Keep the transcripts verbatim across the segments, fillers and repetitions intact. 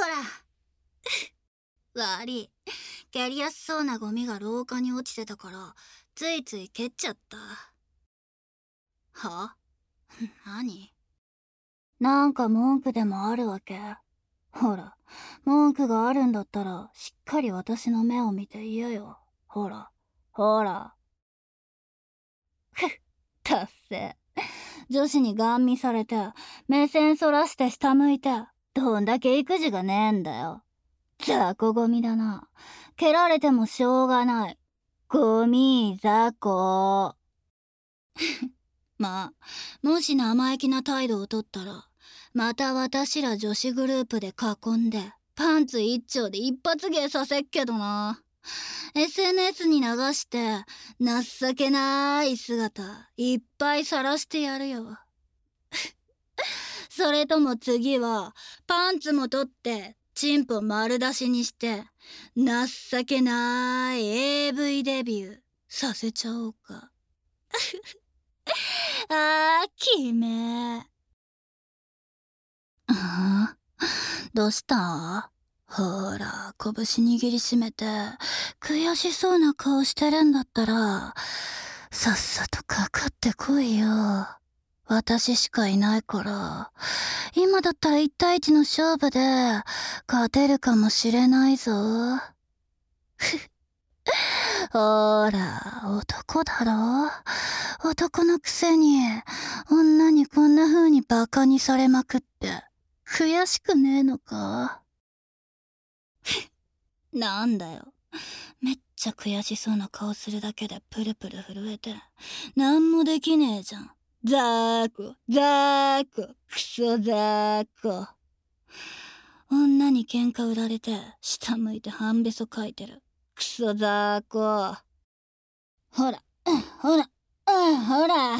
ら。悪い。蹴りやすそうなゴミが廊下に落ちてたから、ついつい蹴っちゃった。は？何？なんか文句でもあるわけ？ほら、文句があるんだったら、しっかり私の目を見て言えよ。ほら、ほら。ふっ、達成。女子にガン見されて、目線そらして下向いて、どんだけ育児がねえんだよ。雑魚ゴミだな。蹴られてもしょうがない。ゴミ雑魚。まあ、もし生意気な態度をとったら、また私ら女子グループで囲んで、パンツ一丁で一発芸させっけどな。エスエヌエス に流して、情けない姿、いっぱい晒してやるよ。それとも次は、パンツも取って、チンポ丸出しにして、情けない エーブイ デビューさせちゃおうか。あー、きめー。ああ、どうした？ほら、拳握りしめて、悔しそうな顔してるんだったら、さっさとかかってこいよ。私しかいないから、今だったら一対一の勝負で、勝てるかもしれないぞ。ほら、男だろ？男のくせに、女にこんな風にバカにされまくって、悔しくねえのか？なんだよ。めっちゃ悔しそうな顔するだけでプルプル震えて、なんもできねえじゃん。ザーコ、ザーコ、クソザーコ。女に喧嘩売られて、下向いて半べそかいてる。クソザーコ。ほら、ほら、ほら。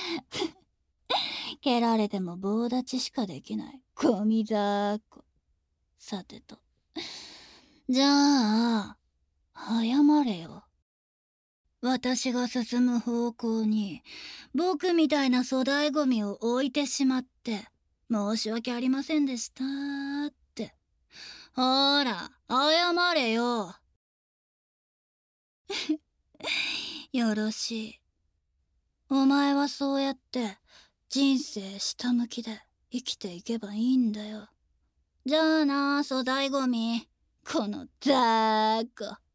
蹴られても棒立ちしかできない。ゴミザーコ。さてと。じゃあ、謝れよ。私が進む方向に、僕みたいな粗大ゴミを置いてしまって、申し訳ありませんでしたって。ほら、謝れよ。よろしい。お前はそうやって、人生下向きで生きていけばいいんだよ。じゃあな、粗大ゴミ。このザーコ。